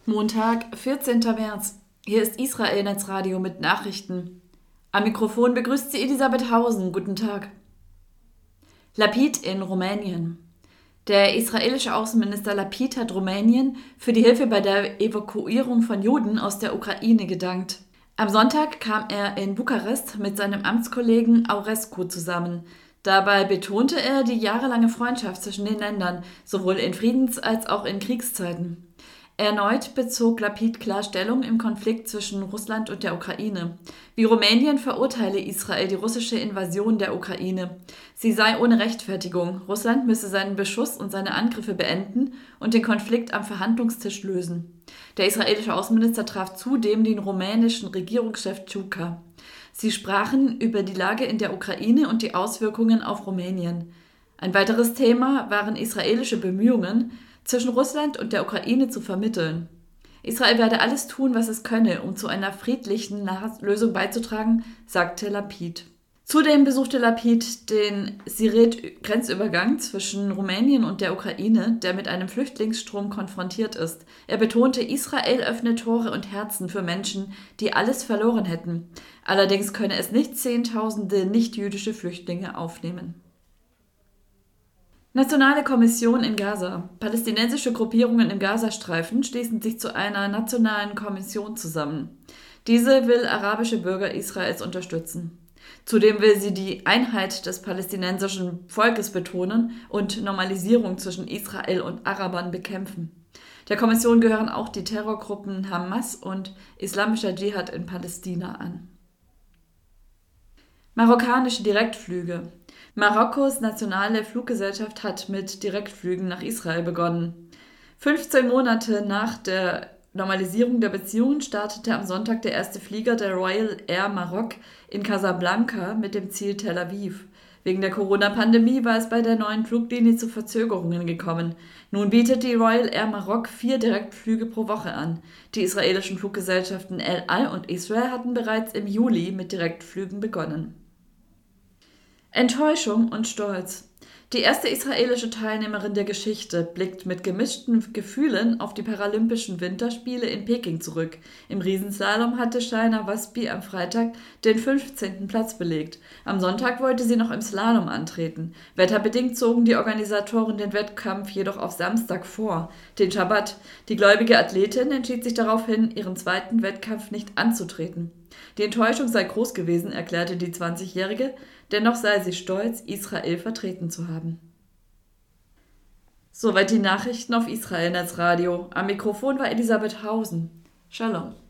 Montag, 14. März. Hier ist Israel Netzradio mit Nachrichten. Am Mikrofon begrüßt sie Elisabeth Hausen. Guten Tag. Lapid in Rumänien. Der israelische Außenminister Lapid hat Rumänien für die Hilfe bei der Evakuierung von Juden aus der Ukraine gedankt. Am Sonntag kam er in Bukarest mit seinem Amtskollegen Aurescu zusammen. Dabei betonte er die jahrelange Freundschaft zwischen den Ländern, sowohl in Friedens- als auch in Kriegszeiten. Erneut bezog Lapid klar Stellung im Konflikt zwischen Russland und der Ukraine. Wie Rumänien verurteile Israel die russische Invasion der Ukraine. Sie sei ohne Rechtfertigung. Russland müsse seinen Beschuss und seine Angriffe beenden und den Konflikt am Verhandlungstisch lösen. Der israelische Außenminister traf zudem den rumänischen Regierungschef Ciucă. Sie sprachen über die Lage in der Ukraine und die Auswirkungen auf Rumänien. Ein weiteres Thema waren israelische Bemühungen, zwischen Russland und der Ukraine zu vermitteln. Israel werde alles tun, was es könne, um zu einer friedlichen Lösung beizutragen, sagte Lapid. Zudem besuchte Lapid den Siret-Grenzübergang zwischen Rumänien und der Ukraine, der mit einem Flüchtlingsstrom konfrontiert ist. Er betonte, Israel öffne Tore und Herzen für Menschen, die alles verloren hätten. Allerdings könne es nicht Zehntausende nicht-jüdische Flüchtlinge aufnehmen. Nationale Kommission in Gaza. Palästinensische Gruppierungen im Gazastreifen schließen sich zu einer nationalen Kommission zusammen. Diese will arabische Bürger Israels unterstützen. Zudem will sie die Einheit des palästinensischen Volkes betonen und Normalisierung zwischen Israel und Arabern bekämpfen. Der Kommission gehören auch die Terrorgruppen Hamas und Islamischer Dschihad in Palästina an. Marokkanische Direktflüge. Marokkos nationale Fluggesellschaft hat mit Direktflügen nach Israel begonnen. 15 Monate nach der Normalisierung der Beziehungen startete am Sonntag der erste Flieger der Royal Air Maroc in Casablanca mit dem Ziel Tel Aviv. Wegen der Corona-Pandemie war es bei der neuen Fluglinie zu Verzögerungen gekommen. Nun bietet die Royal Air Maroc 4 Direktflüge pro Woche an. Die israelischen Fluggesellschaften El Al und Israel hatten bereits im Juli mit Direktflügen begonnen. Enttäuschung und Stolz. Die erste israelische Teilnehmerin der Geschichte blickt mit gemischten Gefühlen auf die Paralympischen Winterspiele in Peking zurück. Im Riesenslalom hatte Shaina Waspi am Freitag den 15. Platz belegt. Am Sonntag wollte sie noch im Slalom antreten. Wetterbedingt zogen die Organisatoren den Wettkampf jedoch auf Samstag vor, den Schabbat. Die gläubige Athletin entschied sich daraufhin, ihren zweiten Wettkampf nicht anzutreten. Die Enttäuschung sei groß gewesen, erklärte die 20-Jährige, dennoch sei sie stolz, Israel vertreten zu haben. Soweit die Nachrichten auf Israel Netzradio. Am Mikrofon war Elisabeth Hausen. Shalom.